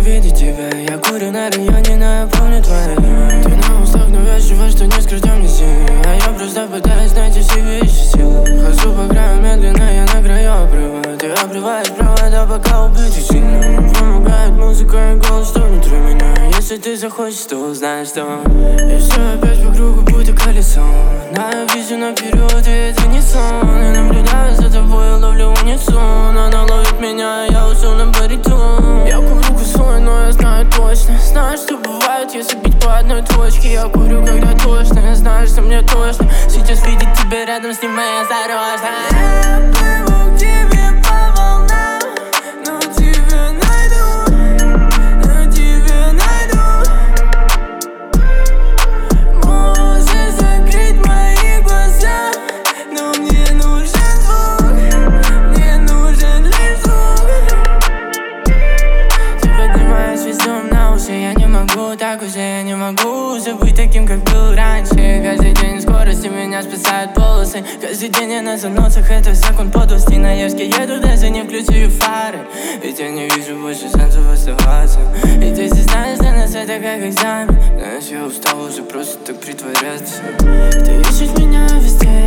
видеть тебя. Я курю на районе, но я помню твои имя. Ты на устах навязчиво, что не скрыть мне силы. А я просто пытаюсь найти в себе еще силы. Хожу по краю медленно, я на краю обрыва. Ты обрываешь провода, пока убить сильно. Помогает музыка и голос, что внутри меня. Если ты захочешь, то узнаешь, что и все опять по кругу, будто колесом. Да, я вижу наперед, и это не сон. Я наблюдаю за тобой, ловлю унисон. Она ловит меня, я ушел на баритон. Я курю кусой, но я знаю точно. Знаю, что бывает, если бить по одной точке. Я курю, когда точно, я знаю, что мне точно. Сейчас видеть тебя рядом с ним моя осторожно. Я плыву к тебе по волнам, но тебя найду, но тебя найду. Можешь закрыть мои глаза, но мне нужен звук, мне нужен лишь звук. Ты поднимаешь весь дом на уши, я не могу так уже, я не могу уже быть таким, как был раньше. Каждый день скорости меня спасают полосы. Каждый день я на заносах, это закон подлости. На Яшке еду, даже не включив фары. Ведь я не вижу больше шансов оставаться. И ты знаешь, для нас это как экзамен. Знаешь, я устал уже просто так притворяться. Ты ищешь меня везде,